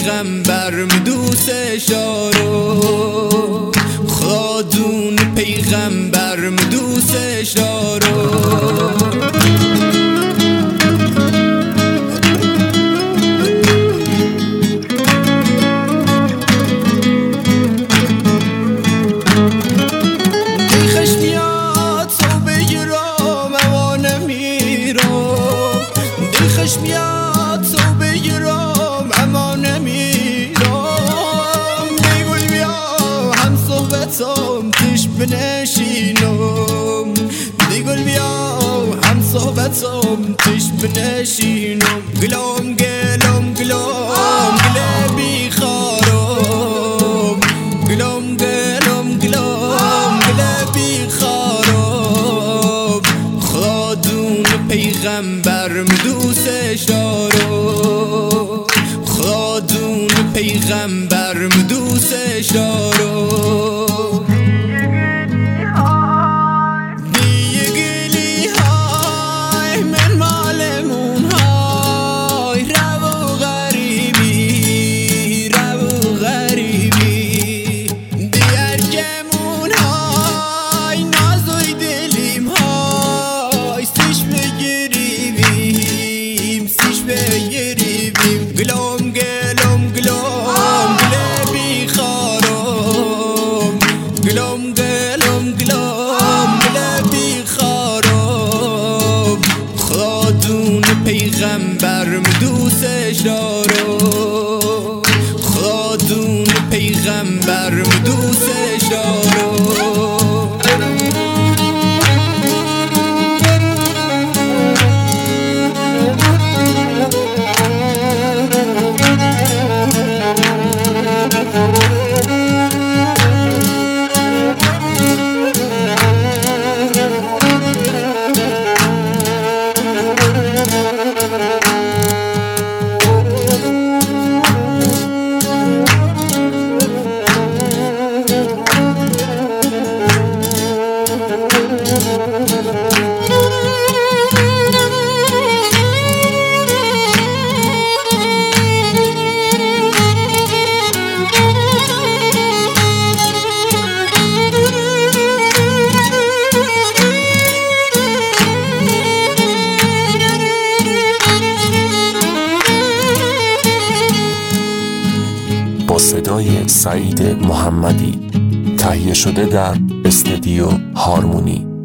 پیغمبر دوستش دارم، خادون پیغمبر دوستش دارم. میاد تو بگیرم اما نمیرم، دیگل بیا هم صحبتم تش بنشینم، دیگل بیا هم صحبتم تش بنشینم. گلم گلم گلم گله بیخارم، گلم گلم گلم گله بیخارم. خادون پیغمبر دوستش دارم، خادون پیغمبر دوستش دارم. دیگلی های من مالمون های رو غریبی رو غریبی، دیرگمون های نازوی دلیم های سیش بگیریم سیش بگیریم. گلم گلم گلم گله بیخارم، گلم گلم گلم گله بیخارم. خادون پیغمبر دوستش دارم، خادون پیغمبر دوستش دارم. با صدای سعید محمدی، تهیه شده در استودیو هارمونی.